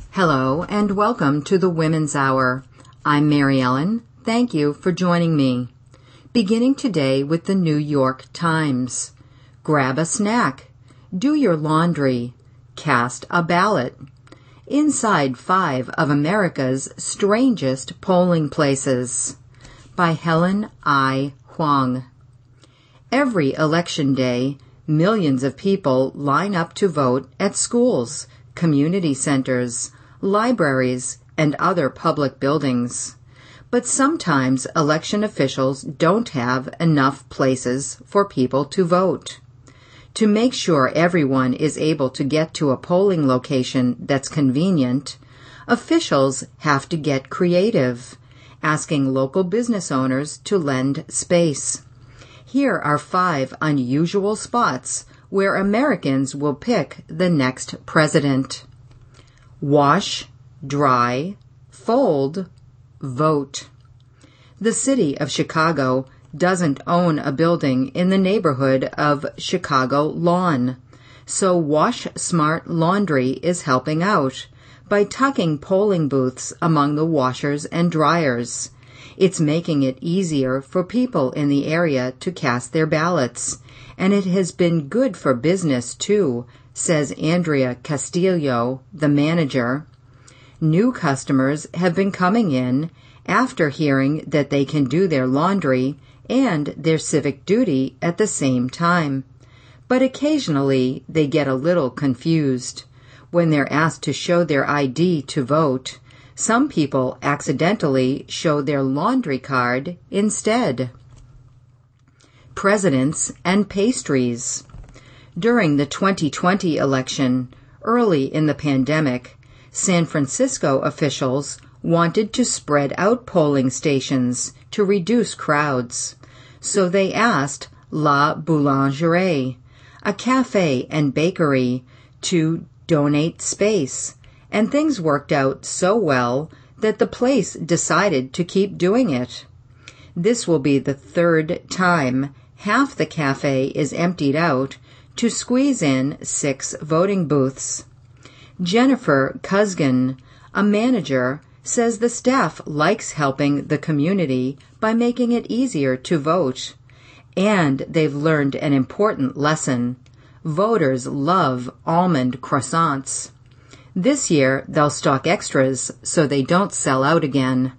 Hello and welcome to the Women's Hour. I'm Mary Ellen. Thank you for joining me. Beginning today with the New York Times. Grab a snack. Do your laundry. Cast a ballot. Inside 5 of America's strangest polling places. By Helen I. Huang. Every election day, millions of people line up to vote at schools, community centers, libraries, and other public buildings. But sometimes election officials don't have enough places for people to vote. To make sure everyone is able to get to a polling location that's convenient, officials have to get creative, asking local business owners to lend space. Here are 5 unusual spots where Americans will pick the next president. Wash, dry, fold, vote. The city of Chicago doesn't own a building in the neighborhood of Chicago Lawn, so Wash Smart Laundry is helping out by tucking polling booths among the washers and dryers. It's making it easier for people in the area to cast their ballots, and it has been good for business too, says Andrea Castillo, the manager. New customers have been coming in after hearing that they can do their laundry and their civic duty at the same time. But occasionally they get a little confused. When they're asked to show their ID to vote, some people accidentally show their laundry card instead. Presidents and pastries. During the 2020 election, early in the pandemic, San Francisco officials wanted to spread out polling stations to reduce crowds. So they asked La Boulangerie, a cafe and bakery, to donate space, and things worked out so well that the place decided to keep doing it. This will be the 3rd time half the cafe is emptied out to squeeze in 6 voting booths. Jennifer Kuzgan, a manager, says the staff likes helping the community by making it easier to vote. And they've learned an important lesson. Voters love almond croissants. This year, they'll stock extras so they don't sell out again.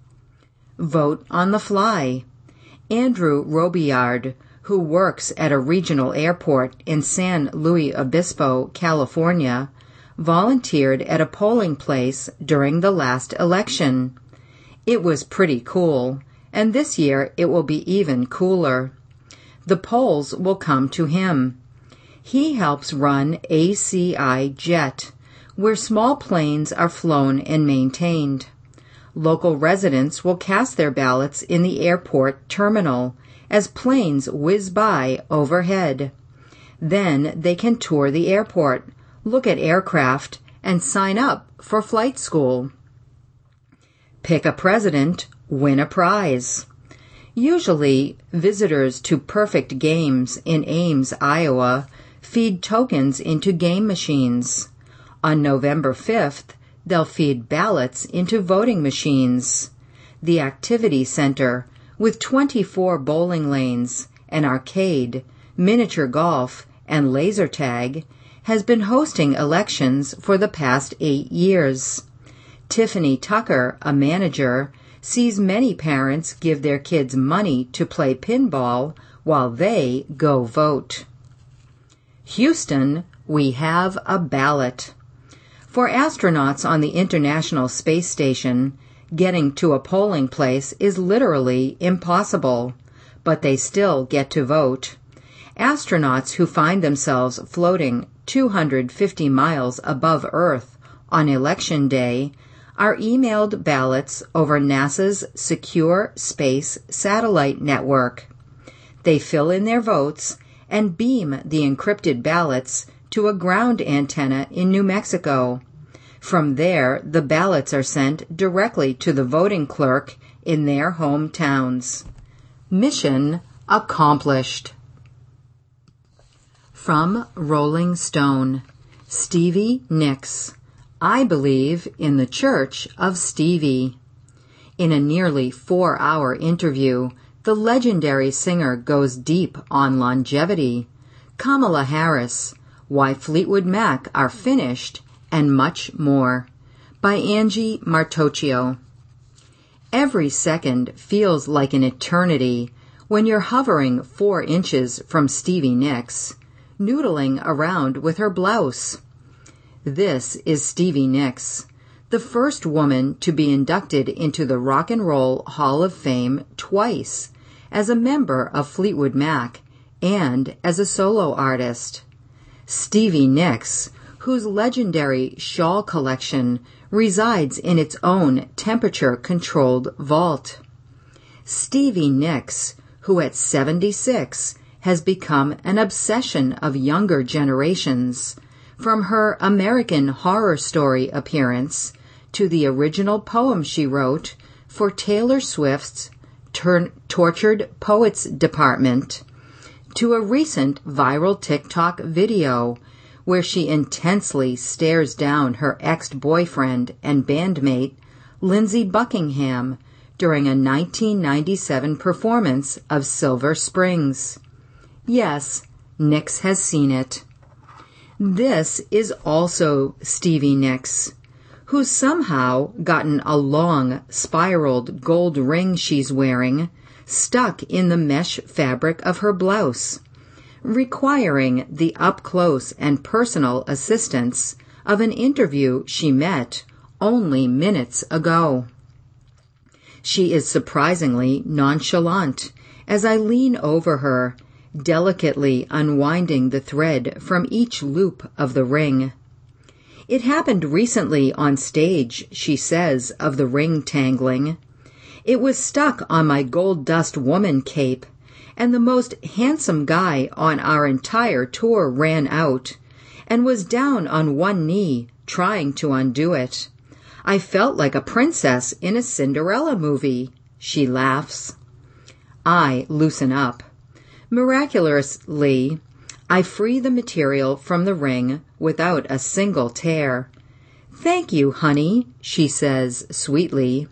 Vote on the fly. Andrew Robillard, who works at a regional airport in San Luis Obispo, California, volunteered at a polling place during the last election. It was pretty cool, and this year it will be even cooler. The polls will come to him. He helps run ACI Jet, where small planes are flown and maintained. Local residents will cast their ballots in the airport terminal as planes whiz by overhead. Then they can tour the airport, look at aircraft, and sign up for flight school. Pick a president, win a prize. Usually, visitors to Perfect Games in Ames, Iowa, feed tokens into game machines. On November 5th, they'll feed ballots into voting machines. The Activity Center, with 24 bowling lanes, an arcade, miniature golf, and laser tag, has been hosting elections for the past 8 years. Tiffany Tucker, a manager, sees many parents give their kids money to play pinball while they go vote. Houston, we have a ballot. For astronauts on the International Space Station, getting to a polling place is literally impossible, but they still get to vote. Astronauts who find themselves floating 250 miles above Earth on Election Day are emailed ballots over NASA's Secure Space Satellite Network. They fill in their votes and beam the encrypted ballots to a ground antenna in New Mexico. From there, the ballots are sent directly to the voting clerk in their hometowns. Mission accomplished. From Rolling Stone, Stevie Nicks, I believe in the Church of Stevie. In a nearly 4-hour interview, the legendary singer goes deep on longevity, Kamala Harris, why Fleetwood Mac are finished, and much more. By Angie Martocchio. Every second feels like an eternity when you're hovering 4 inches from Stevie Nicks, noodling around with her blouse. This is Stevie Nicks, the first woman to be inducted into the Rock and Roll Hall of Fame twice, as a member of Fleetwood Mac and as a solo artist. Stevie Nicks, whose legendary shawl collection resides in its own temperature-controlled vault. Stevie Nicks, who at 76 has become an obsession of younger generations, from her American Horror Story appearance to the original poem she wrote for Taylor Swift's Tortured Poets Department, to a recent viral TikTok video where she intensely stares down her ex-boyfriend and bandmate, Lindsey Buckingham, during a 1997 performance of Silver Springs. Yes, Nicks has seen it. This is also Stevie Nicks, who's somehow gotten a long, spiraled gold ring she's wearing stuck in the mesh fabric of her blouse, requiring the up-close and personal assistance of an interview she met only minutes ago. She is surprisingly nonchalant as I lean over her, delicately unwinding the thread from each loop of the ring. It happened recently on stage, she says, of the ring tangling. It was stuck on my gold dust woman cape, and the most handsome guy on our entire tour ran out and was down on one knee trying to undo it. I felt like a princess in a Cinderella movie, she laughs. I loosen up. Miraculously, I free the material from the ring without a single tear. Thank you, honey, she says sweetly.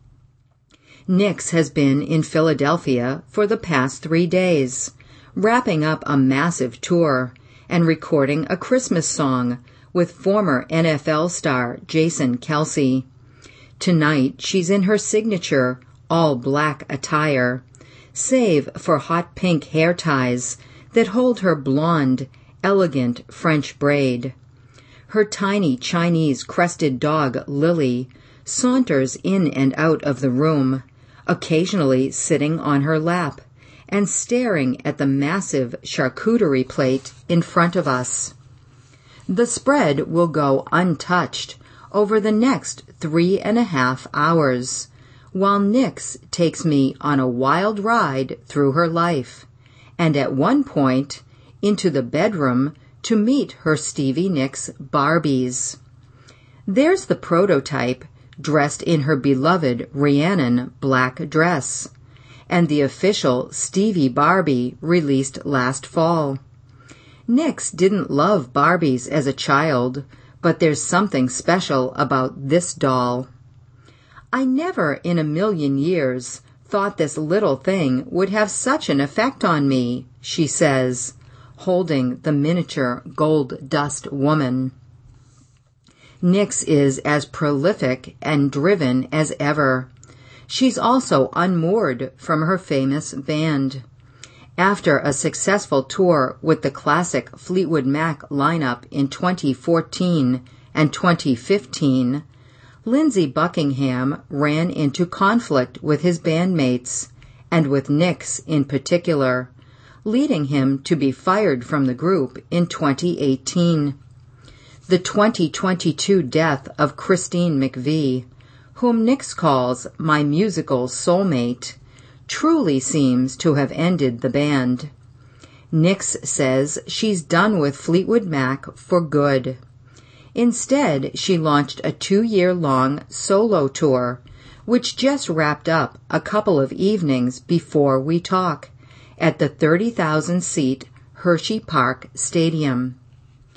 Nicks has been in Philadelphia for the past 3 days, wrapping up a massive tour and recording a Christmas song with former NFL star Jason Kelce. Tonight, she's in her signature all-black attire, save for hot pink hair ties that hold her blonde, elegant French braid. Her tiny Chinese crested dog, Lily, saunters in and out of the room, occasionally sitting on her lap and staring at the massive charcuterie plate in front of us. The spread will go untouched over the next 3.5 hours, while Nicks takes me on a wild ride through her life, and at one point into the bedroom to meet her Stevie Nicks Barbies. There's the prototype, dressed in her beloved Rhiannon black dress, and the official Stevie Barbie released last fall. Nicks didn't love Barbies as a child, but there's something special about this doll. I never in a million years thought this little thing would have such an effect on me, she says, holding the miniature gold dust woman. Nicks is as prolific and driven as ever. She's also unmoored from her famous band. After a successful tour with the classic Fleetwood Mac lineup in 2014 and 2015, Lindsey Buckingham ran into conflict with his bandmates, and with Nicks in particular, leading him to be fired from the group in 2018. The 2022 death of Christine McVie, whom Nicks calls my musical soulmate, truly seems to have ended the band. Nicks says she's done with Fleetwood Mac for good. Instead, she launched a 2-year-long solo tour, which just wrapped up a couple of evenings before we talk, at the 30,000-seat Hershey Park Stadium.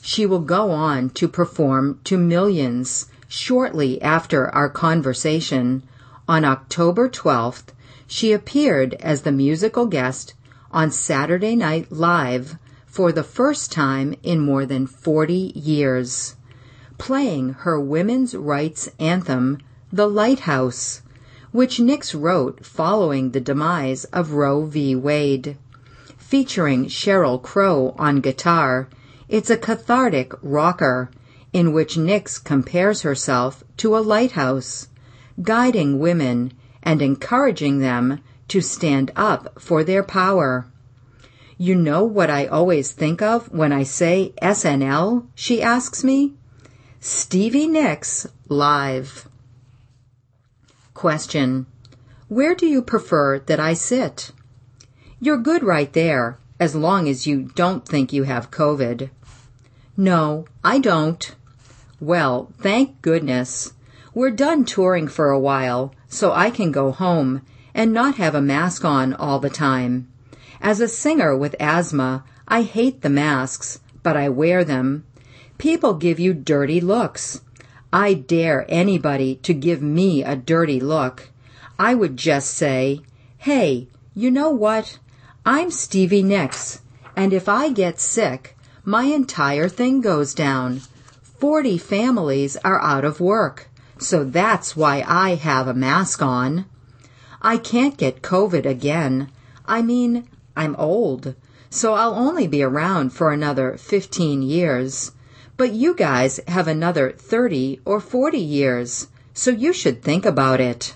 She will go on to perform to millions shortly after our conversation. On October 12th, she appeared as the musical guest on Saturday Night Live for the first time in more than 40 years, playing her women's rights anthem, The Lighthouse, which Nix wrote following the demise of Roe v. Wade. Featuring Sheryl Crow on guitar, it's a cathartic rocker in which Nix compares herself to a lighthouse, guiding women and encouraging them to stand up for their power. You know what I always think of when I say SNL, she asks me? Stevie Nicks live. Question: where do you prefer that I sit? You're good right there, as long as you don't think you have COVID. No, I don't. Well, thank goodness. We're done touring for a while, so I can go home and not have a mask on all the time. As a singer with asthma, I hate the masks, but I wear them. People give you dirty looks. I dare anybody to give me a dirty look. I would just say, hey, you know what? I'm Stevie Nicks, and if I get sick, my entire thing goes down. 40 families are out of work, so that's why I have a mask on. I can't get COVID again. I mean, I'm old, so I'll only be around for another 15 years. But you guys have another 30 or 40 years, so you should think about it.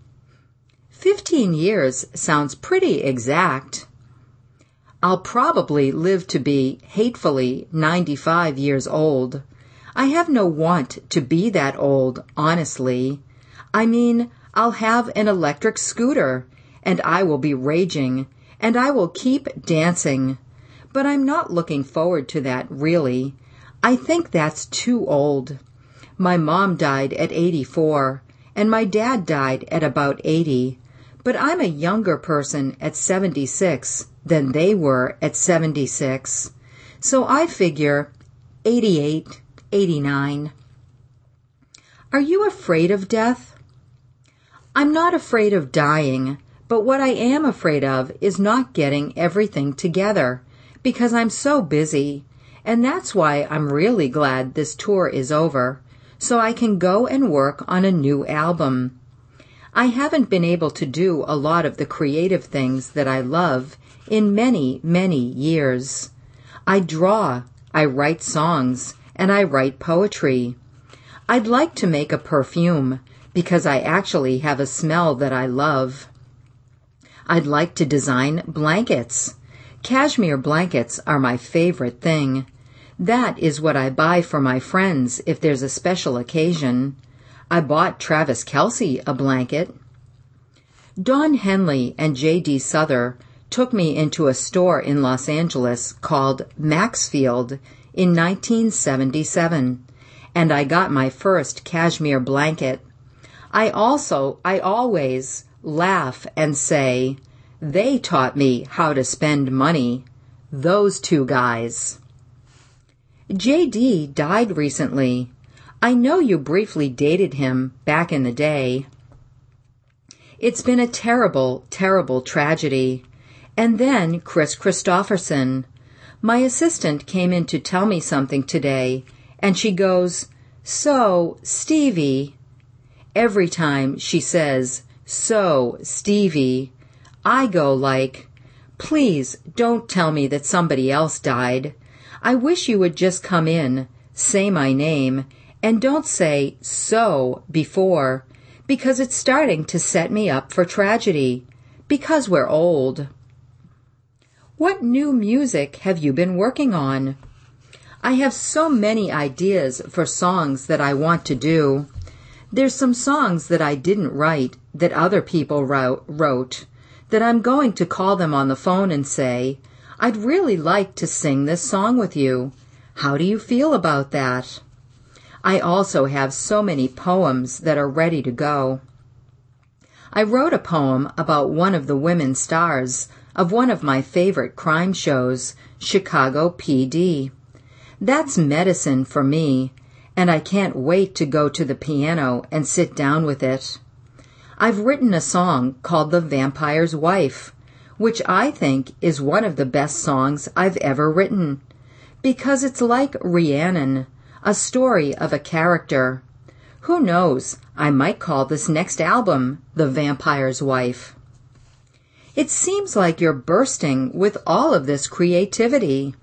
15 years sounds pretty exact. I'll probably live to be, hatefully, 95 years old. I have no want to be that old, honestly. I mean, I'll have an electric scooter, and I will be raging, and I will keep dancing. But I'm not looking forward to that, really. I think that's too old. My mom died at 84, and my dad died at about 80. But I'm a younger person at 76 than they were at 76. So I figure 88, 89. Are you afraid of death? I'm not afraid of dying, but what I am afraid of is not getting everything together, because I'm so busy, and that's why I'm really glad this tour is over, so I can go and work on a new album. I haven't been able to do a lot of the creative things that I love in many, many years. I draw, I write songs, and I write poetry. I'd like to make a perfume, because I actually have a smell that I love. I'd like to design blankets. Cashmere blankets are my favorite thing. That is what I buy for my friends if there's a special occasion. I bought Travis Kelce a blanket. Don Henley and J.D. Souther took me into a store in Los Angeles called Maxfield in 1977, and I got my first cashmere blanket. I always laugh and say, they taught me how to spend money. Those two guys. J.D. died recently. I know you briefly dated him back in the day. It's been a terrible, terrible tragedy. And then Chris Christopherson. My assistant came in to tell me something today, and she goes, so, Stevie. Every time she says, so, Stevie, I go like, please don't tell me that somebody else died. I wish you would just come in, say my name, and don't say so before, because it's starting to set me up for tragedy, because we're old. What new music have you been working on? I have so many ideas for songs that I want to do. There's some songs that I didn't write that other people wrote, that I'm going to call them on the phone and say, I'd really like to sing this song with you. How do you feel about that? I also have so many poems that are ready to go. I wrote a poem about one of the women stars of one of my favorite crime shows, Chicago PD. That's medicine for me, and I can't wait to go to the piano and sit down with it. I've written a song called The Vampire's Wife, which I think is one of the best songs I've ever written, because it's like Rhiannon, a story of a character. Who knows, I might call this next album The Vampire's Wife. It seems like you're bursting with all of this creativity.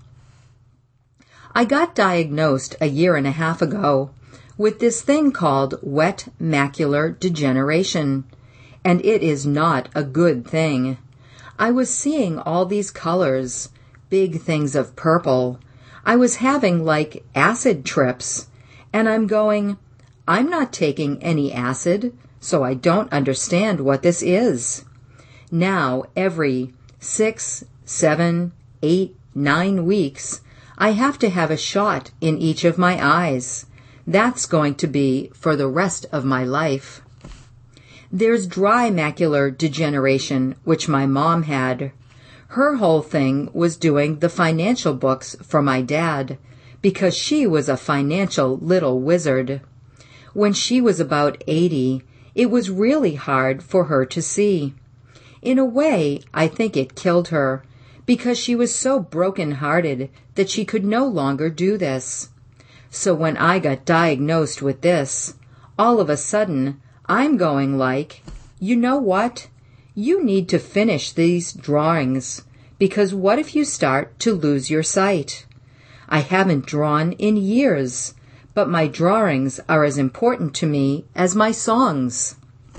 I got diagnosed a year and a half ago with this thing called wet macular degeneration, and it is not a good thing. I was seeing all these colors, big things of purple. I was having like acid trips, and I'm going, I'm not taking any acid, so I don't understand what this is. Now, every 6, 7, 8, 9 weeks, I have to have a shot in each of my eyes. That's going to be for the rest of my life. There's dry macular degeneration, which my mom had. Her whole thing was doing the financial books for my dad, because she was a financial little wizard. When she was about 80, it was really hard for her to see. In a way, I think it killed her, because she was so broken-hearted that she could no longer do this. So when I got diagnosed with this, all of a sudden, I'm going like, you know what? You need to finish these drawings, because what if you start to lose your sight? I haven't drawn in years, but my drawings are as important to me as my songs.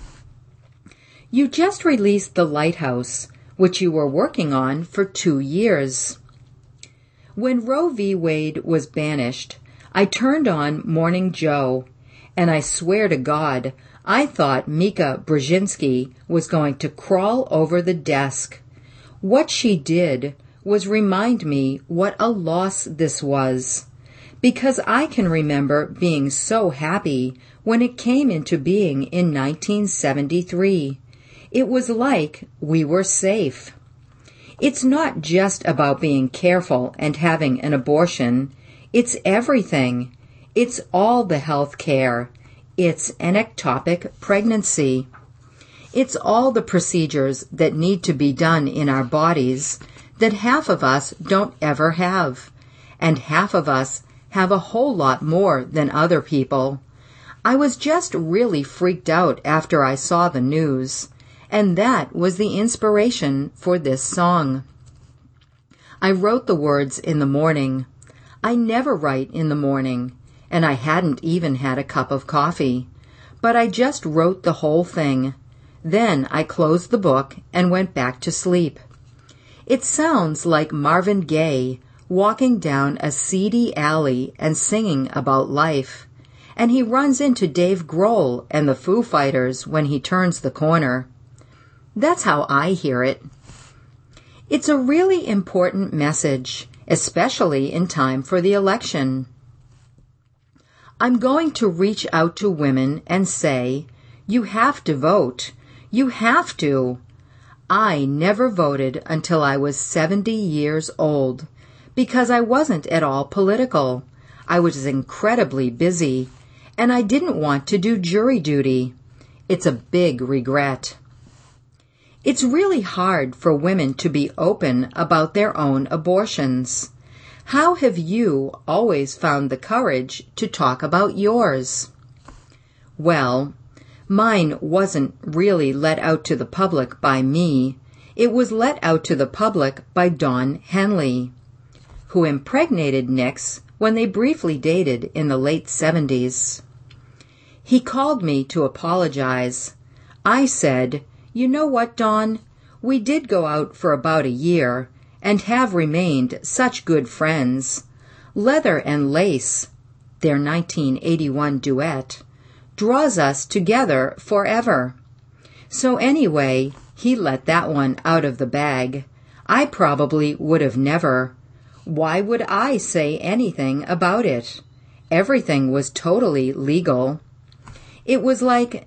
You just released The Lighthouse, which you were working on for 2 years. When Roe v. Wade was banished, I turned on Morning Joe, and I swear to God, I thought Mika Brzezinski was going to crawl over the desk. What she did was remind me what a loss this was, because I can remember being so happy when it came into being in 1973. It was like we were safe. It's not just about being careful and having an abortion. It's everything. It's all the health care. It's an ectopic pregnancy. It's all the procedures that need to be done in our bodies that half of us don't ever have, and half of us have a whole lot more than other people. I was just really freaked out after I saw the news, and that was the inspiration for this song. I wrote the words in the morning. I never write in the morning, and I hadn't even had a cup of coffee, but I just wrote the whole thing. Then I closed the book and went back to sleep. It sounds like Marvin Gaye walking down a seedy alley and singing about life, and he runs into Dave Grohl and the Foo Fighters when he turns the corner. That's how I hear it. It's a really important message, especially in time for the election. I'm going to reach out to women and say, you have to vote. You have to. I never voted until I was 70 years old because I wasn't at all political. I was incredibly busy, and I didn't want to do jury duty. It's a big regret. It's really hard for women to be open about their own abortions. How have you always found the courage to talk about yours? Well, mine wasn't really let out to the public by me. It was let out to the public by Don Henley, who impregnated Nix when they briefly dated in the late 70s. He called me to apologize. I said, you know what, Don? We did go out for about a year and have remained such good friends. Leather and Lace, their 1981 duet, draws us together forever. So anyway, he let that one out of the bag. I probably would have never. Why would I say anything about it? Everything was totally legal. It was like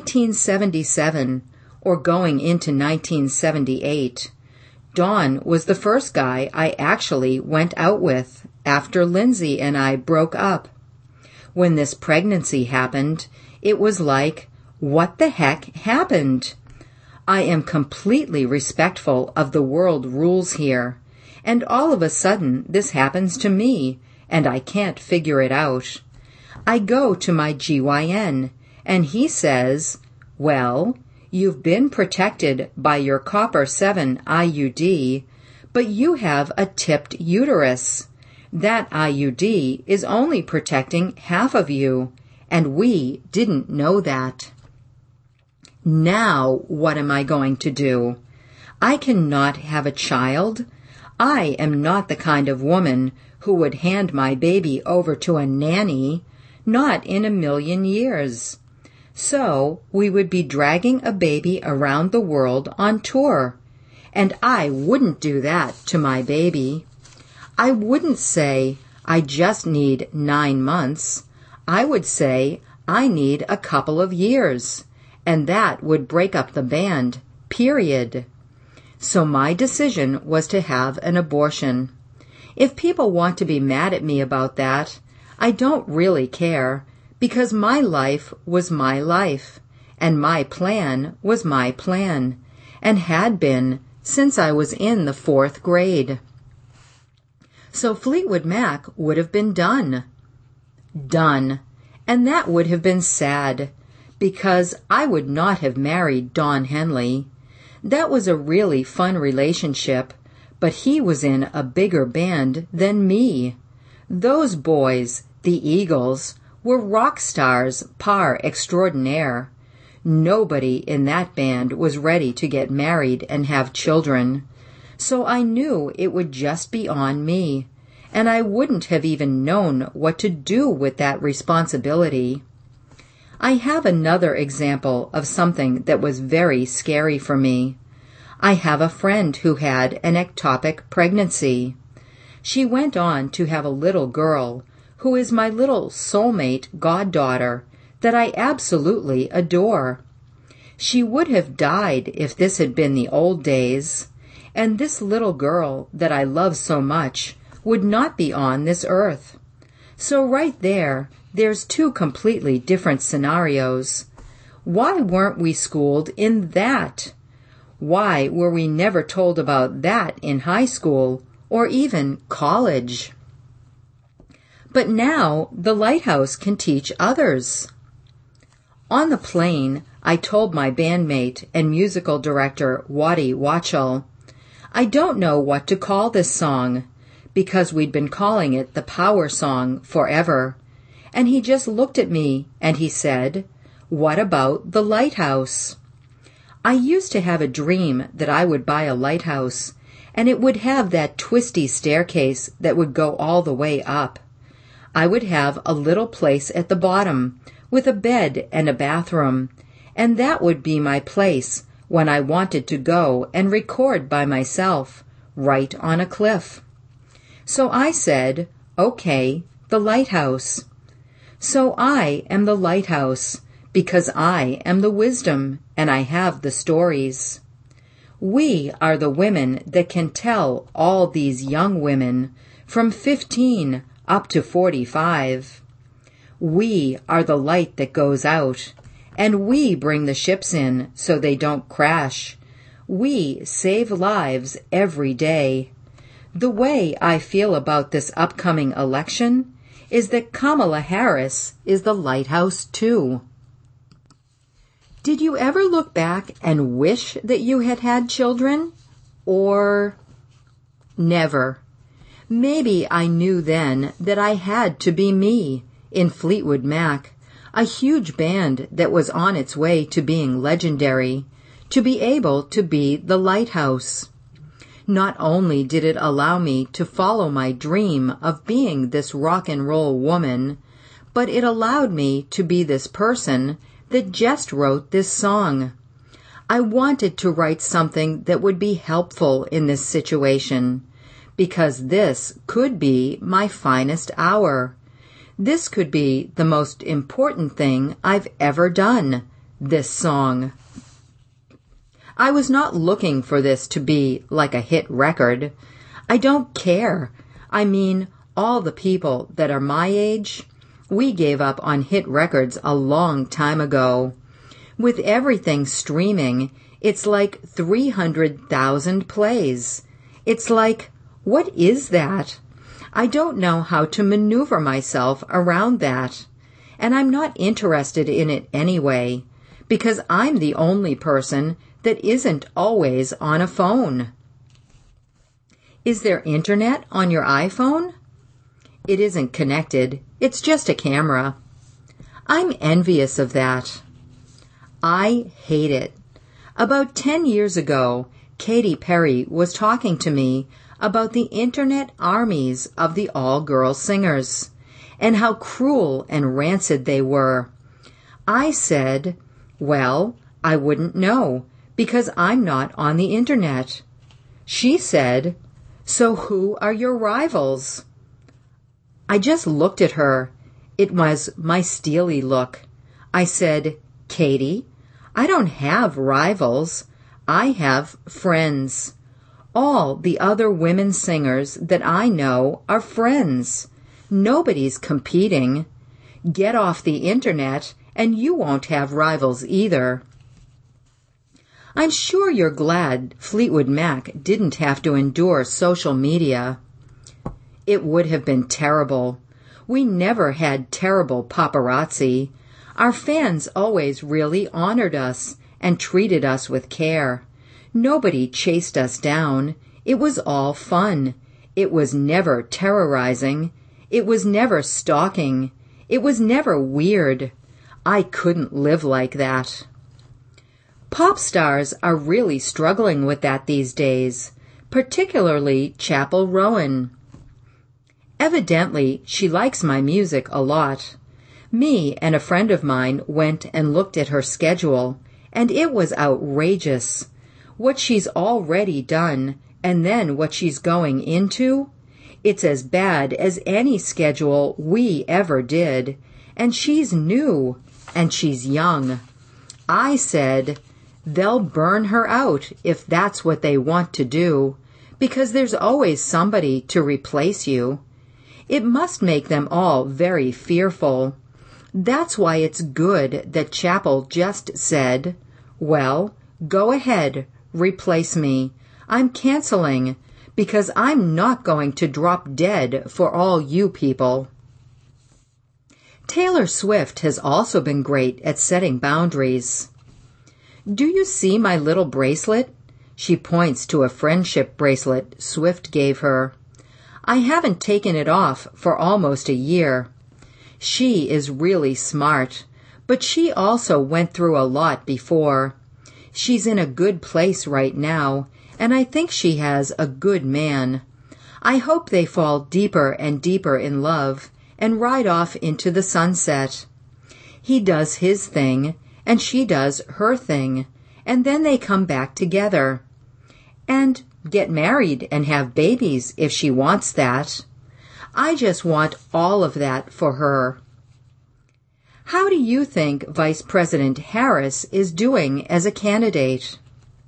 1977 or going into 1978. Don was the first guy I actually went out with, after Lindsay and I broke up. When this pregnancy happened, it was like, what the heck happened? I am completely respectful of the world rules here, and all of a sudden this happens to me, and I can't figure it out. I go to my GYN, and he says, well, you've been protected by your copper-7 IUD, but you have a tipped uterus. That IUD is only protecting half of you, and we didn't know that. Now what am I going to do? I cannot have a child. I am not the kind of woman who would hand my baby over to a nanny, not in a million years. So we would be dragging a baby around the world on tour, and I wouldn't do that to my baby. I wouldn't say, I just need 9 months. I would say, I need a couple of years, and that would break up the band, period. So my decision was to have an abortion. If people want to be mad at me about that, I don't really care, because my life was my life, and my plan was my plan, and had been since I was in the 4th grade. So Fleetwood Mac would have been done. Done. And that would have been sad, because I would not have married Don Henley. That was a really fun relationship, but he was in a bigger band than me. Those boys, the Eagles, were rock stars par extraordinaire. Nobody in that band was ready to get married and have children. So I knew it would just be on me, and I wouldn't have even known what to do with that responsibility. I have another example of something that was very scary for me. I have a friend who had an ectopic pregnancy. She went on to have a little girl, who is my little soulmate goddaughter, that I absolutely adore. She would have died if this had been the old days, and this little girl that I love so much would not be on this earth. So right there's 2 completely different scenarios. Why weren't we schooled in that? Why were we never told about that in high school or even college? But now the Lighthouse can teach others. On the plane, I told my bandmate and musical director, Waddy Watchell, I don't know what to call this song, because we'd been calling it the Power Song forever. And he just looked at me and he said, what about the lighthouse? I used to have a dream that I would buy a lighthouse, and it would have that twisty staircase that would go all the way up. I would have a little place at the bottom with a bed and a bathroom, and that would be my place when I wanted to go and record by myself, right on a cliff. So I said, okay, the lighthouse. So I am the lighthouse, because I am the wisdom and I have the stories. We are the women that can tell all these young women from 15 up to 45. We are the light that goes out, and we bring the ships in so they don't crash. We save lives every day. The way I feel about this upcoming election is that Kamala Harris is the lighthouse too. Did you ever look back and wish that you had had children? Or never? Maybe I knew then that I had to be me in Fleetwood Mac, a huge band that was on its way to being legendary, to be able to be the lighthouse. Not only did it allow me to follow my dream of being this rock and roll woman, but it allowed me to be this person that just wrote this song. I wanted to write something that would be helpful in this situation, because this could be my finest hour. This could be the most important thing I've ever done, this song. I was not looking for this to be like a hit record. I don't care. I mean, All the people that are my age, we gave up on hit records a long time ago. With everything streaming, it's like 300,000 plays. It's like, what is that? I don't know how to maneuver myself around that. And I'm not interested in it anyway, because I'm the only person that isn't always on a phone. Is there internet on your iPhone? It isn't connected. It's just a camera. I'm envious of that. I hate it. About 10 years ago, Katy Perry was talking to me about the internet armies of the all-girl singers and how cruel and rancid they were. I said, well, I wouldn't know because I'm not on the internet. She said, so who are your rivals? I just looked at her. It was my steely look. I said, Katy, I don't have rivals. I have friends. All the other women singers that I know are friends. Nobody's competing. Get off the internet and you won't have rivals either. I'm sure you're glad Fleetwood Mac didn't have to endure social media. It would have been terrible. We never had terrible paparazzi. Our fans always really honored us and treated us with care. Nobody chased us down. It was all fun. It was never terrorizing. It was never stalking. It was never weird. I couldn't live like that. Pop stars are really struggling with that these days, particularly Chappell Rowan. Evidently, she likes my music a lot. Me and a friend of mine went and looked at her schedule, and it was outrageous. What she's already done, and then what she's going into, it's as bad as any schedule we ever did, and she's new, and she's young. I said, they'll burn her out if that's what they want to do, because there's always somebody to replace you. It must make them all very fearful. That's why it's good that Chappell just said, well, go ahead, replace me. I'm canceling, because I'm not going to drop dead for all you people. Taylor Swift has also been great at setting boundaries. Do you see my little bracelet? She points to a friendship bracelet Swift gave her. I haven't taken it off for almost a year. She is really smart, but she also went through a lot before. She's in a good place right now, and I think she has a good man. I hope they fall deeper and deeper in love and ride off into the sunset. He does his thing, and she does her thing, and then they come back together. And get married and have babies if she wants that. I just want all of that for her. How do you think Vice President Harris is doing as a candidate?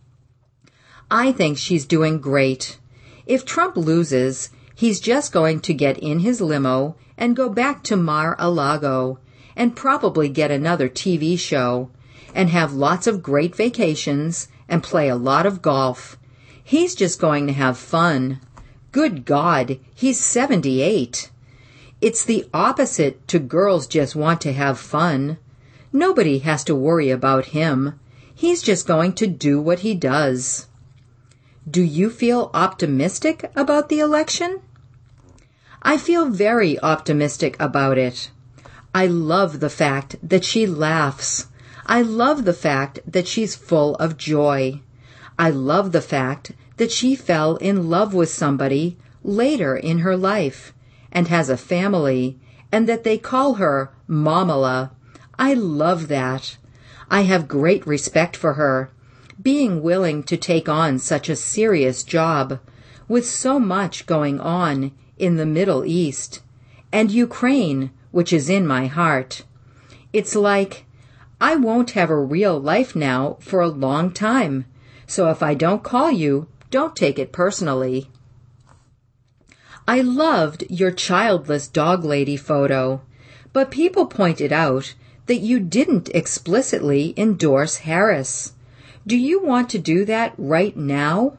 I think she's doing great. If Trump loses, he's just going to get in his limo and go back to Mar-a-Lago and probably get another TV show and have lots of great vacations and play a lot of golf. He's just going to have fun. Good God, he's 78. It's the opposite to girls just want to have fun. Nobody has to worry about him. He's just going to do what he does. Do you feel optimistic about the election? I feel very optimistic about it. I love the fact that she laughs. I love the fact that she's full of joy. I love the fact that she fell in love with somebody later in her life and has a family, and that they call her Momala. I love that. I have great respect for her, being willing to take on such a serious job, with so much going on in the Middle East, and Ukraine, which is in my heart. It's like, I won't have a real life now for a long time, so if I don't call you, don't take it personally. I loved your childless dog lady photo, but people pointed out that you didn't explicitly endorse Harris. Do you want to do that right now?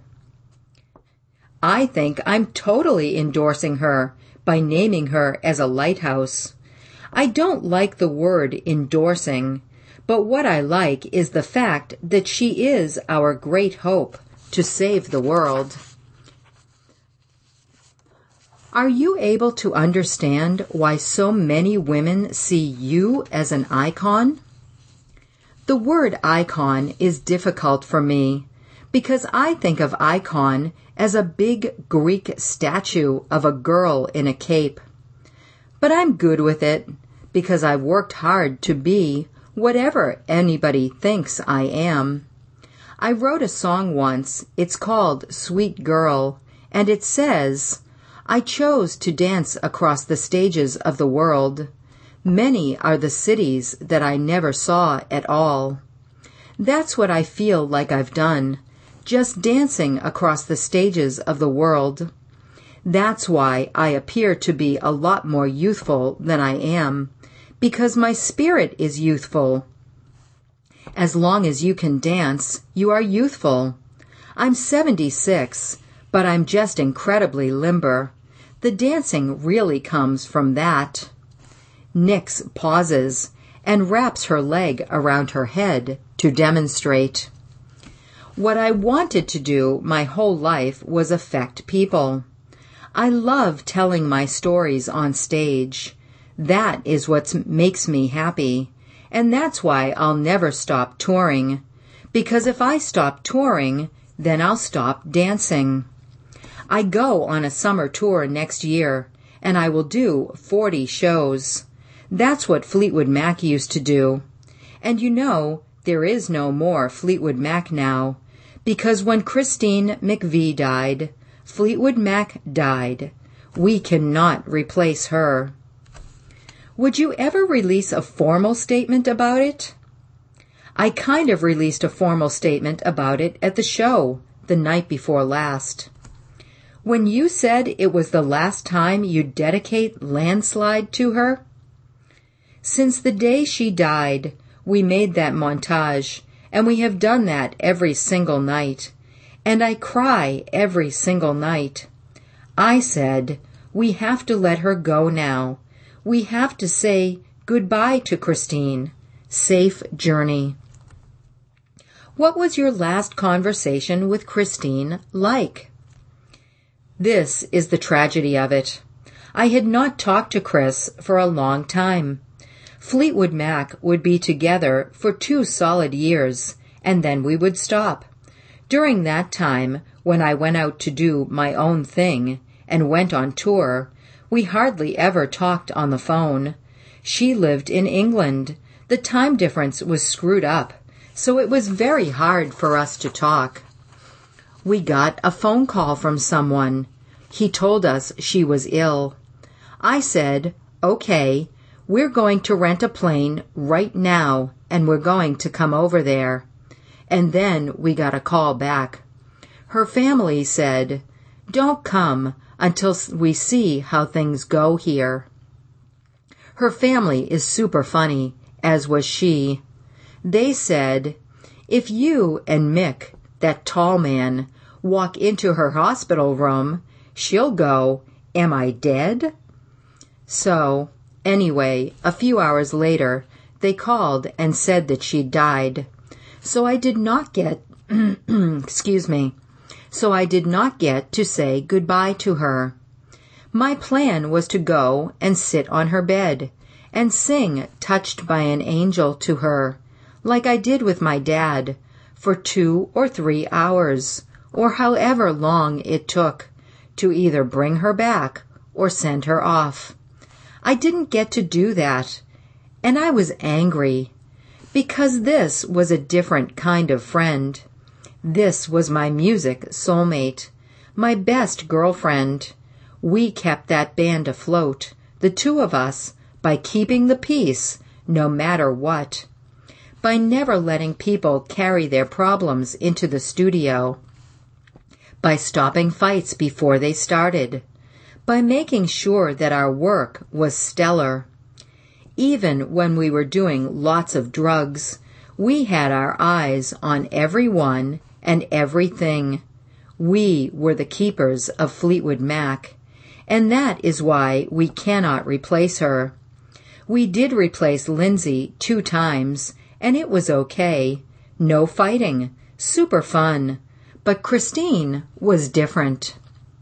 I think I'm totally endorsing her by naming her as a lighthouse. I don't like the word endorsing, but what I like is the fact that she is our great hope to save the world. Are you able to understand why so many women see you as an icon? The word icon is difficult for me because I think of icon as a big Greek statue of a girl in a cape. But I'm good with it because I've worked hard to be whatever anybody thinks I am. I wrote a song once. It's called Sweet Girl, and it says, I chose to dance across the stages of the world. Many are the cities that I never saw at all. That's what I feel like I've done, just dancing across the stages of the world. That's why I appear to be a lot more youthful than I am, because my spirit is youthful. As long as you can dance, you are youthful. I'm 76, but I'm just incredibly limber. The dancing really comes from that. Nix pauses and wraps her leg around her head to demonstrate. What I wanted to do my whole life was affect people. I love telling my stories on stage. That is what makes me happy, and that's why I'll never stop touring. Because if I stop touring, then I'll stop dancing. I go on a summer tour next year, and I will do 40 shows. That's what Fleetwood Mac used to do. And you know, there is no more Fleetwood Mac now, because when Christine McVie died, Fleetwood Mac died. We cannot replace her. Would you ever release a formal statement about it? I kind of released a formal statement about it at the show the night before last. When you said it was the last time you'd dedicate Landslide to her? Since the day she died, we made that montage, and we have done that every single night. And I cry every single night. I said, we have to let her go now. We have to say goodbye to Christine. Safe journey. What was your last conversation with Christine like? This is the tragedy of it. I had not talked to Chris for a long time. Fleetwood Mac would be together for 2 solid years, and then we would stop. During that time, when I went out to do my own thing and went on tour, we hardly ever talked on the phone. She lived in England. The time difference was screwed up, so it was very hard for us to talk. We got a phone call from someone. He told us she was ill. I said, okay, we're going to rent a plane right now, and we're going to come over there. And then we got a call back. Her family said, don't come until we see how things go here. Her family is super funny, as was she. They said, if you and Mick, that tall man, walk into her hospital room, she'll go, am I dead? So, anyway, a few hours later, they called and said that she'd died. So I did not get, So I did not get to say goodbye to her. My plan was to go and sit on her bed and sing Touched by an Angel to her, like I did with my dad, for 2 or 3 hours, or however long it took, to either bring her back or send her off. I didn't get to do that, and I was angry, because this was a different kind of friend. This was my music soulmate, my best girlfriend. We kept that band afloat, the 2 of us, by keeping the peace, no matter what. By never letting people carry their problems into the studio. By stopping fights before they started. by making sure that our work was stellar. Even when we were doing lots of drugs, we had our eyes on everyone and everything. We were the keepers of Fleetwood Mac, and that is why we cannot replace her. We did replace Lindsay 2 times, and it was okay. No fighting. Super fun. But Christine was different.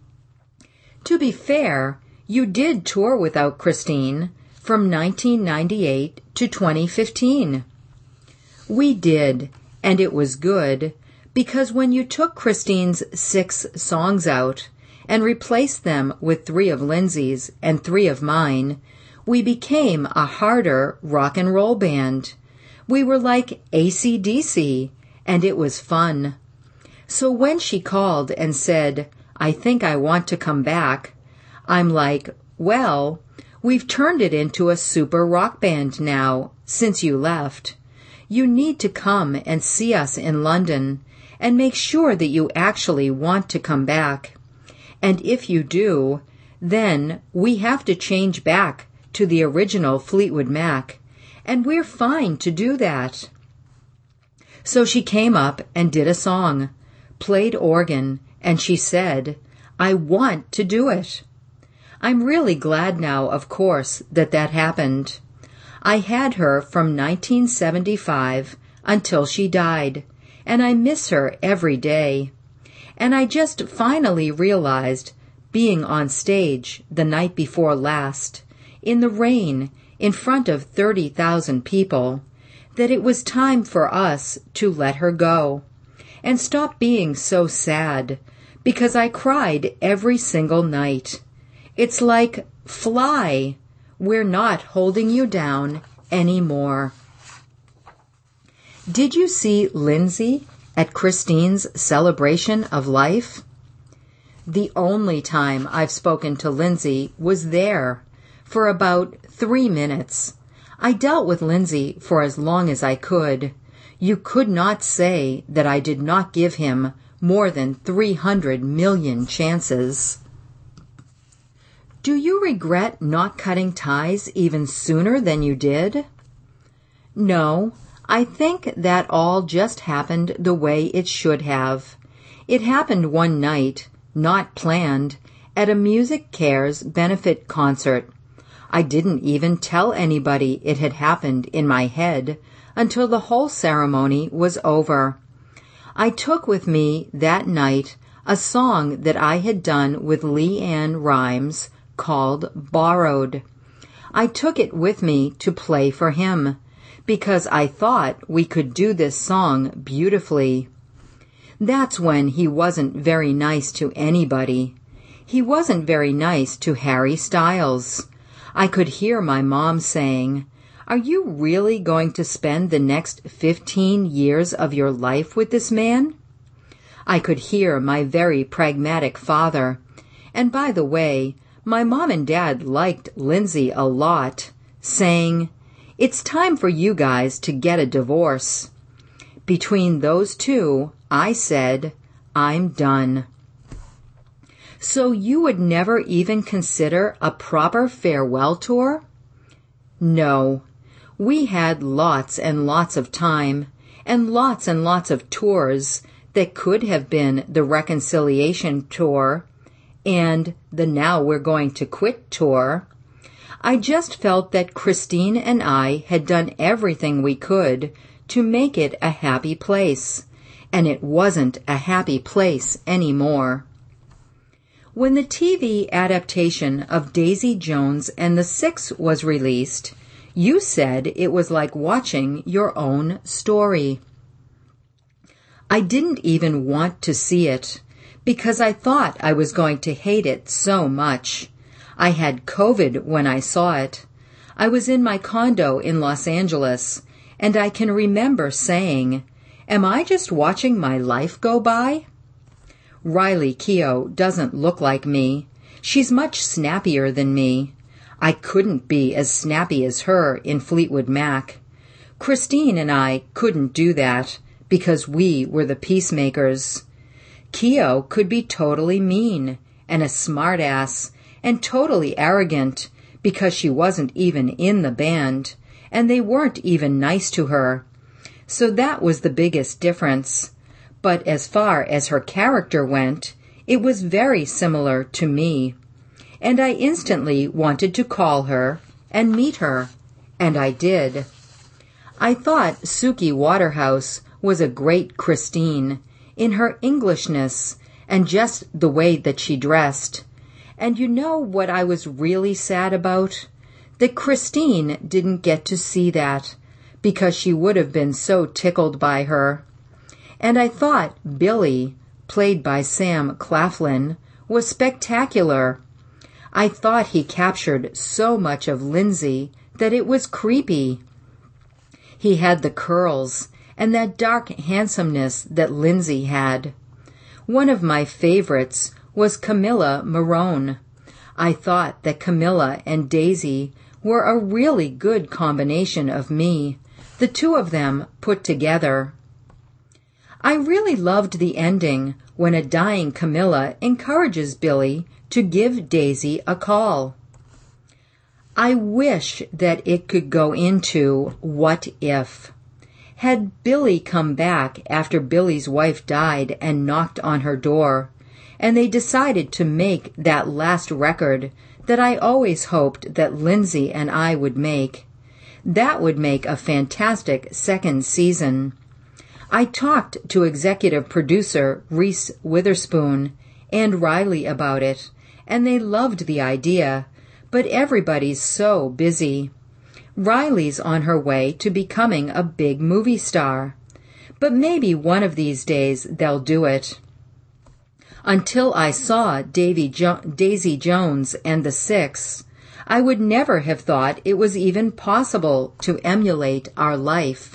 To be fair, you did tour without Christine from 1998 to 2015. We did, and it was good, because when you took Christine's 6 songs out and replaced them with 3 of Lindsay's and 3 of mine, we became a harder rock and roll band. We were like AC/DC, and it was fun. So when she called and said, "I think I want to come back," I'm like, well, we've turned it into a super rock band now, since you left. You need to come and see us in London and make sure that you actually want to come back. And if you do, then we have to change back to the original Fleetwood Mac, and we're fine to do that. So she came up and did a song, played organ, and she said, "I want to do it." I'm really glad now, of course, that happened. I had her from 1975 until she died, and I miss her every day. And I just finally realized, being on stage the night before last, in the rain, in front of 30,000 people, that it was time for us to let her go and stop being so sad, because I cried every single night. It's like, fly, we're not holding you down anymore. Did you see Lindsay at Christine's celebration of life? The only time I've spoken to Lindsay was there, for about 3 minutes. I dealt with Lindsay for as long as I could. You could not say that I did not give him more than 300 million chances. Do you regret not cutting ties even sooner than you did? No, I think that all just happened the way it should have. It happened one night, not planned, at a Music Cares benefit concert. I didn't even tell anybody it had happened in my head until the whole ceremony was over. I took with me that night a song that I had done with LeAnn Rimes called Borrowed. I took it with me to play for him because I thought we could do this song beautifully. That's when he wasn't very nice to anybody. He wasn't very nice to Harry Styles. I could hear my mom saying, "Are you really going to spend the next 15 years of your life with this man?" I could hear my very pragmatic father. And by the way, my mom and dad liked Lindsay a lot, saying, "It's time for you guys to get a divorce." Between those two, I said, "I'm done." So you would never even consider a proper farewell tour? No. We had lots and lots of time and lots of tours that could have been the Reconciliation Tour and the Now We're Going to Quit Tour. I just felt that Christine and I had done everything we could to make it a happy place, and it wasn't a happy place anymore. When the TV adaptation of Daisy Jones and the Six was released, you said it was like watching your own story. I didn't even want to see it because I thought I was going to hate it so much. I had COVID when I saw it. I was in my condo in Los Angeles, and I can remember saying, "Am I just watching my life go by?" Riley Keough doesn't look like me. She's much snappier than me. I couldn't be as snappy as her in Fleetwood Mac. Christine and I couldn't do that because we were the peacemakers. Keough could be totally mean and a smart-ass and totally arrogant because she wasn't even in the band, and they weren't even nice to her. So that was the biggest difference. But as far as her character went, it was very similar to me. And I instantly wanted to call her and meet her, and I did. I thought Suki Waterhouse was a great Christine in her Englishness and just the way that she dressed. And you know what I was really sad about? That Christine didn't get to see that, because she would have been so tickled by her. And I thought Billy, played by Sam Claflin, was spectacular. I thought he captured so much of Lindsay that it was creepy. He had the curls and that dark handsomeness that Lindsay had. One of my favorites was Camilla Marone. I thought that Camilla and Daisy were a really good combination of me, the two of them put together. I really loved the ending when a dying Camilla encourages Billy to give Daisy a call. I wish that it could go into what if. Had Billy come back after Billy's wife died and knocked on her door, and they decided to make that last record that I always hoped that Lindsay and I would make, that would make a fantastic second season. I talked to executive producer Reese Witherspoon and Riley about it, and they loved the idea, but everybody's so busy. Riley's on her way to becoming a big movie star, but maybe one of these days they'll do it. Until I saw Daisy Jones and the Six, I would never have thought it was even possible to emulate our life.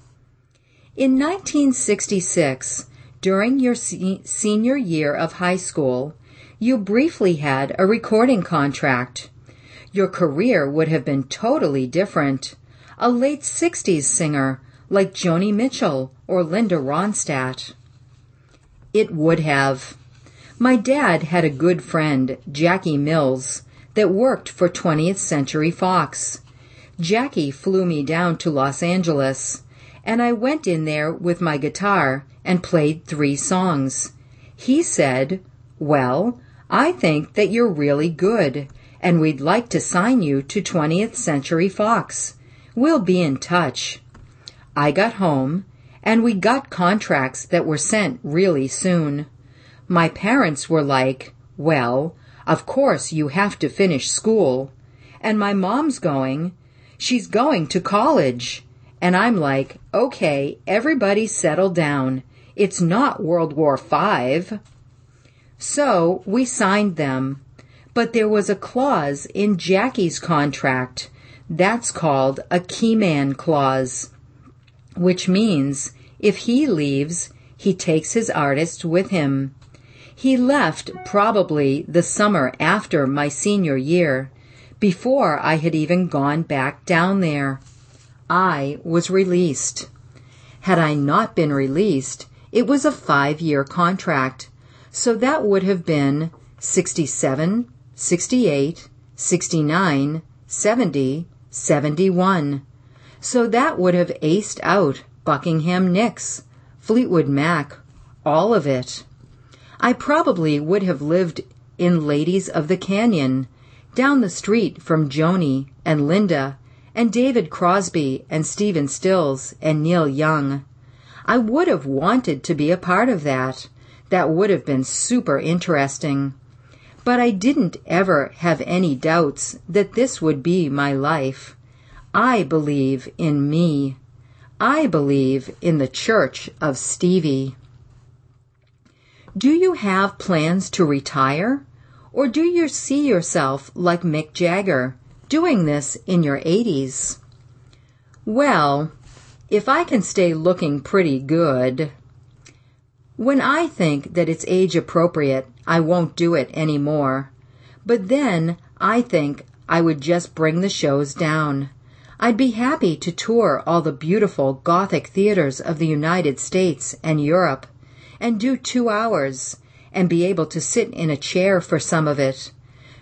In 1966, during your senior year of high school, you briefly had a recording contract. Your career would have been totally different. A late 60s singer like Joni Mitchell or Linda Ronstadt. It would have. My dad had a good friend, Jackie Mills, that worked for 20th Century Fox. Jackie flew me down to Los Angeles, and I went in there with my guitar and played 3 songs. He said, "Well, I think that you're really good, and we'd like to sign you to 20th Century Fox. We'll be in touch." I got home, and we got contracts that were sent really soon. My parents were like, "Well, of course you have to finish school." And my mom's going, "She's going to college." And I'm like, "Okay, everybody settle down. It's not World War V. So we signed them. But there was a clause in Jackie's contract that's called a keyman clause, which means if he leaves, he takes his artist with him. He left probably the summer after my senior year, before I had even gone back down there. I was released. Had I not been released, it was a 5-year contract, so that would have been 67, 68, 69, 70, 71. So that would have aced out Buckingham Nicks, Fleetwood Mac, all of it. I probably would have lived in Ladies of the Canyon, down the street from Joni and Linda and David Crosby and Stephen Stills and Neil Young. I would have wanted to be a part of that. That would have been super interesting. But I didn't ever have any doubts that this would be my life. I believe in me. I believe in the Church of Stevie. Do you have plans to retire? Or do you see yourself like Mick Jagger, doing this in your 80s? Well, if I can stay looking pretty good. When I think that it's age appropriate, I won't do it anymore. But then I think I would just bring the shows down. I'd be happy to tour all the beautiful Gothic theaters of the United States and Europe, and do 2 hours, and be able to sit in a chair for some of it.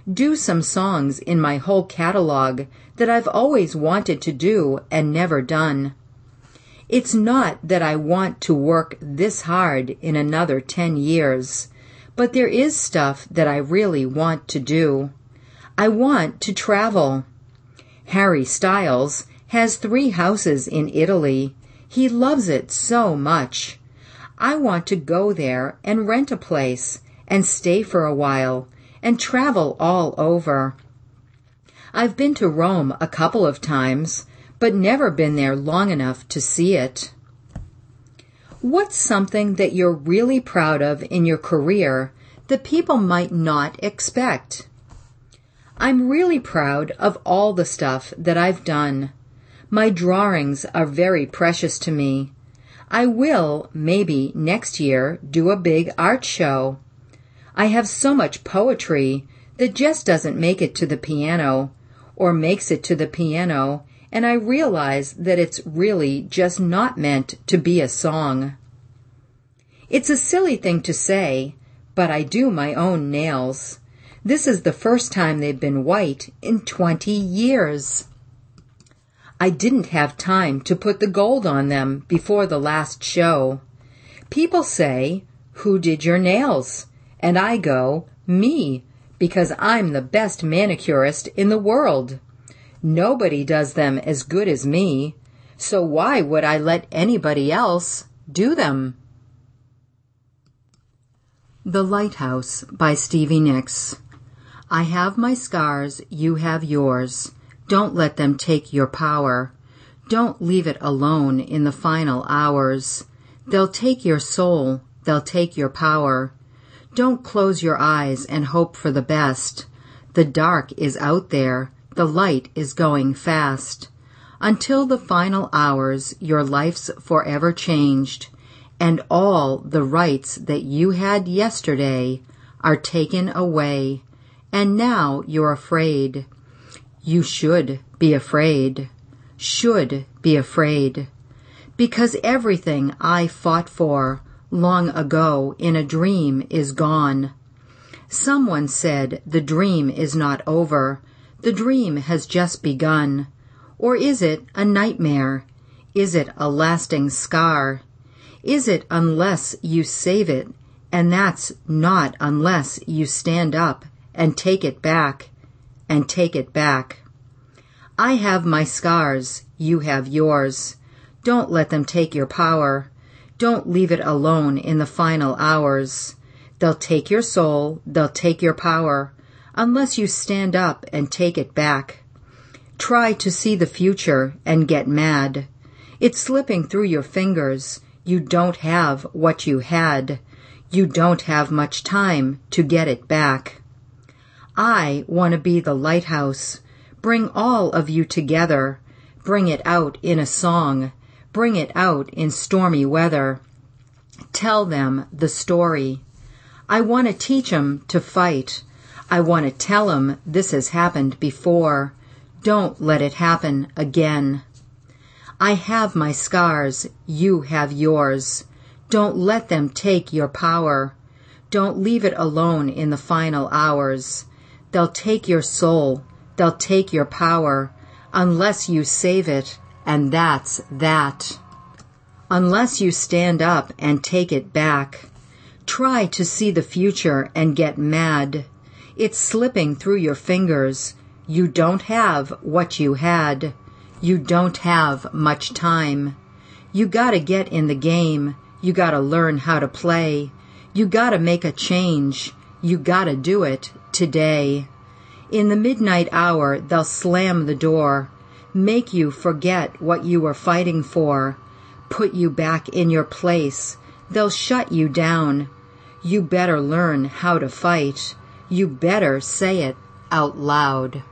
Do some songs in my whole catalog that I've always wanted to do and never done. It's not that I want to work this hard in another 10 years, but there is stuff that I really want to do. I want to travel. Harry Styles has 3 houses in Italy. He loves it so much. I want to go there and rent a place and stay for a while and travel all over. I've been to Rome a couple of times, but never been there long enough to see it. What's something that you're really proud of in your career that people might not expect? I'm really proud of all the stuff that I've done. My drawings are very precious to me. I will, maybe next year, do a big art show. I have so much poetry that just doesn't make it to the piano, or makes it to the piano, and I realize that it's really just not meant to be a song. It's a silly thing to say, but I do my own nails. This is the first time they've been white in 20 years. I didn't have time to put the gold on them before the last show. People say, "Who did your nails?" And I go, "Me, because I'm the best manicurist in the world. Nobody does them as good as me, so why would I let anybody else do them?" The Lighthouse by Stevie Nicks. I have my scars, you have yours. Don't let them take your power. Don't leave it alone in the final hours. They'll take your soul, they'll take your power. Don't close your eyes and hope for the best. The dark is out there, the light is going fast. Until the final hours, your life's forever changed, and all the rights that you had yesterday are taken away, and now you're afraid. You should be afraid, should be afraid, because everything I fought for long ago in a dream is gone. Someone said the dream is not over, the dream has just begun. Or is it a nightmare? Is it a lasting scar? Is it unless you save it, and that's not unless you stand up and take it back, and take it back. I have my scars, you have yours. Don't let them take your power. Don't leave it alone in the final hours. They'll take your soul, they'll take your power, unless you stand up and take it back. Try to see the future and get mad. It's slipping through your fingers. You don't have what you had. You don't have much time to get it back. I want to be the lighthouse. Bring all of you together. Bring it out in a song. Bring it out in stormy weather. Tell them the story. I want to teach 'em to fight. I want to tell 'em this has happened before. Don't let it happen again. I have my scars, you have yours. Don't let them take your power. Don't leave it alone in the final hours. They'll take your soul, they'll take your power, unless you save it, and that's that. Unless you stand up and take it back. Try to see the future and get mad. It's slipping through your fingers. You don't have what you had. You don't have much time. You gotta get in the game. You gotta learn how to play. You gotta make a change. You gotta do it today. In the midnight hour, they'll slam the door, make you forget what you were fighting for, put you back in your place. They'll shut you down. You better learn how to fight. You better say it out loud.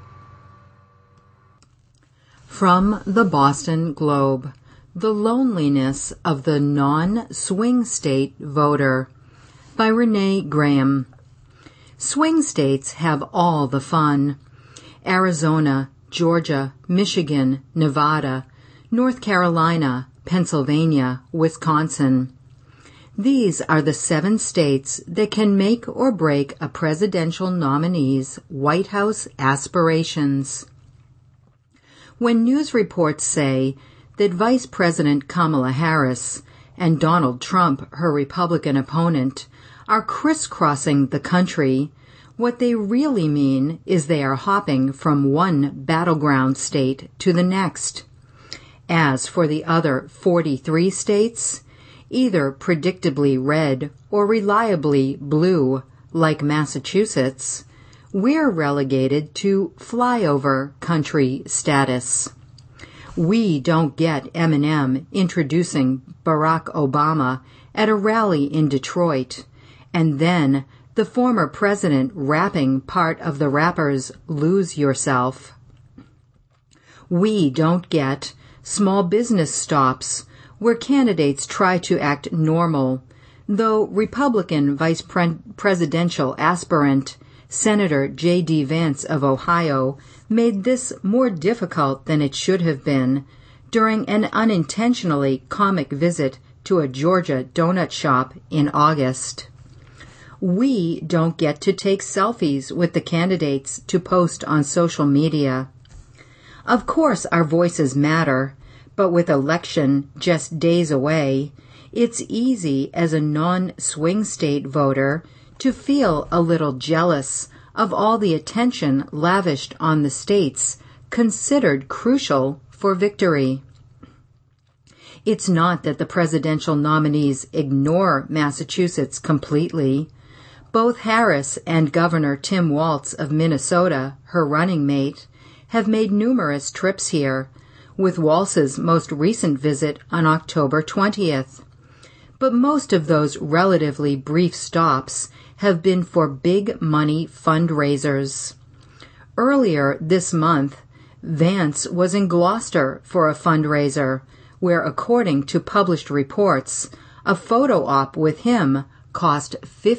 From the Boston Globe, The Loneliness of the Non-Swing State Voter, by Renee Graham. Swing states have all the fun. Arizona, Georgia, Michigan, Nevada, North Carolina, Pennsylvania, Wisconsin. These are the 7 states that can make or break a presidential nominee's White House aspirations. When news reports say that Vice President Kamala Harris and Donald Trump, her Republican opponent, are crisscrossing the country, what they really mean is they are hopping from one battleground state to the next. As for the other 43 states, either predictably red or reliably blue, like Massachusetts, we're relegated to flyover country status. We don't get Eminem introducing Barack Obama at a rally in Detroit, and then the former president rapping part of the rapper's Lose Yourself. We don't get small business stops where candidates try to act normal, though Republican vice presidential aspirant Senator J.D. Vance of Ohio made this more difficult than it should have been during an unintentionally comic visit to a Georgia donut shop in August. We don't get to take selfies with the candidates to post on social media. Of course, our voices matter, but with election just days away, it's easy as a non-swing state voter to feel a little jealous of all the attention lavished on the states considered crucial for victory. It's not that the presidential nominees ignore Massachusetts completely. Both Harris and Governor Tim Walz of Minnesota, her running mate, have made numerous trips here, with Walz's most recent visit on October 20th. But most of those relatively brief stops have been for big money fundraisers. Earlier this month, Vance was in Gloucester for a fundraiser, where, according to published reports, a photo op with him cost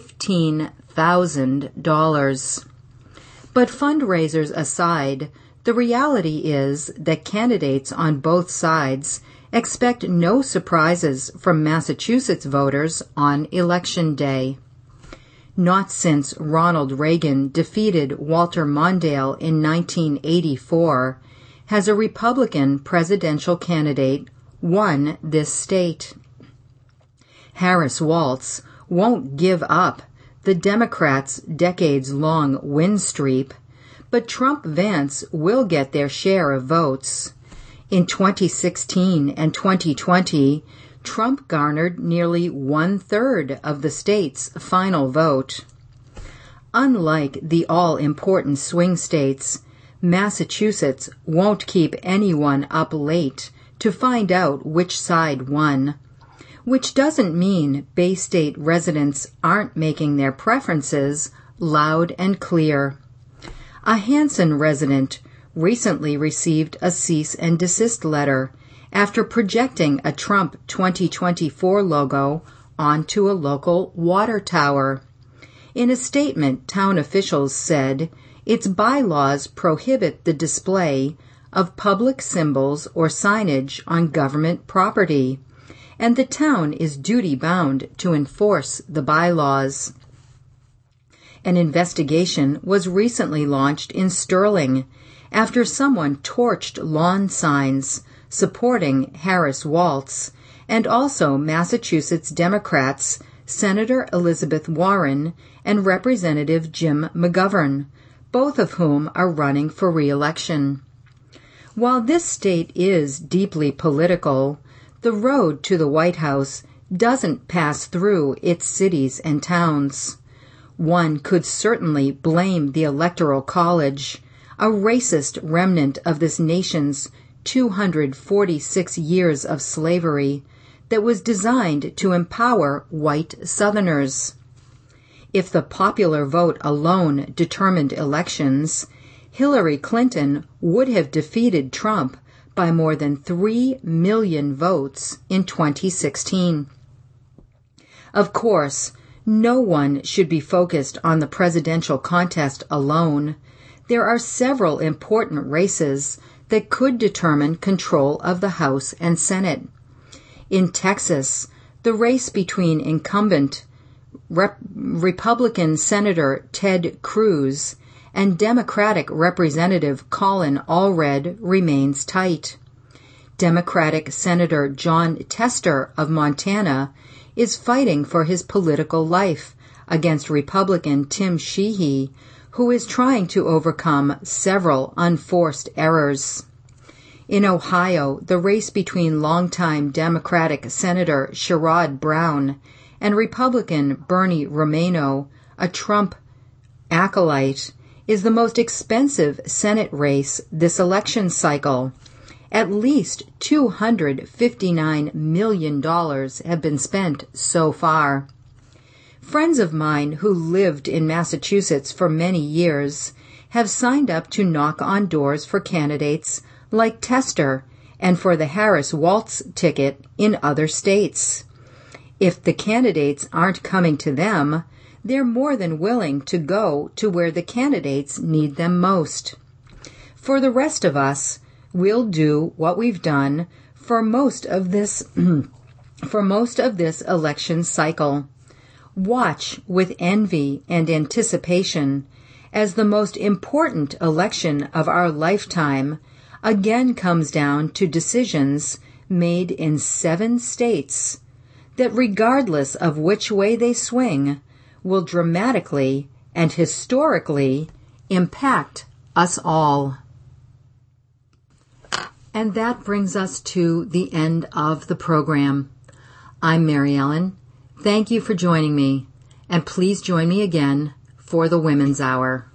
$15,000. But fundraisers aside, the reality is that candidates on both sides expect no surprises from Massachusetts voters on Election Day. Not since Ronald Reagan defeated Walter Mondale in 1984 has a Republican presidential candidate won this state. Harris-Walz won't give up the Democrats' decades-long win streak, but Trump-Vance will get their share of votes. In 2016 and 2020, Trump garnered nearly 1/3 of the state's final vote. Unlike the all-important swing states, Massachusetts won't keep anyone up late to find out which side won, which doesn't mean Bay State residents aren't making their preferences loud and clear. A Hanson resident recently received a cease and desist letter after projecting a Trump 2024 logo onto a local water tower. In a statement, town officials said its bylaws prohibit the display of public symbols or signage on government property, and the town is duty-bound to enforce the bylaws. An investigation was recently launched in Sterling after someone torched lawn signs supporting Harris-Walz and also Massachusetts Democrats Senator Elizabeth Warren and Representative Jim McGovern, both of whom are running for re-election. While this state is deeply political, the road to the White House doesn't pass through its cities and towns. One could certainly blame the Electoral College, a racist remnant of this nation's 246 years of slavery that was designed to empower white Southerners. If the popular vote alone determined elections, Hillary Clinton would have defeated Trump by more than 3 million votes in 2016. Of course, no one should be focused on the presidential contest alone. There are several important races that could determine control of the House and Senate. In Texas, The race between incumbent Republican Senator Ted Cruz and Democratic Representative Colin Allred remains tight. Democratic Senator Jon Tester of Montana is fighting for his political life against Republican Tim Sheehy, who is trying to overcome several unforced errors. In Ohio, the race between longtime Democratic Senator Sherrod Brown and Republican Bernie Romano, a Trump acolyte, is the most expensive Senate race this election cycle. At least $259 million have been spent so far. Friends of mine who lived in Massachusetts for many years have signed up to knock on doors for candidates like Tester and for the Harris-Walz ticket in other states. If the candidates aren't coming to them, they're more than willing to go to where the candidates need them most. For the rest of us, we'll do what we've done for most of this election cycle. Watch with envy and anticipation as the most important election of our lifetime again comes down to decisions made in 7 states that, regardless of which way they swing, will dramatically and historically impact us all. And that brings us to the end of the program. I'm Mary Ellen. Thank you for joining me, and please join me again for the Women's Hour.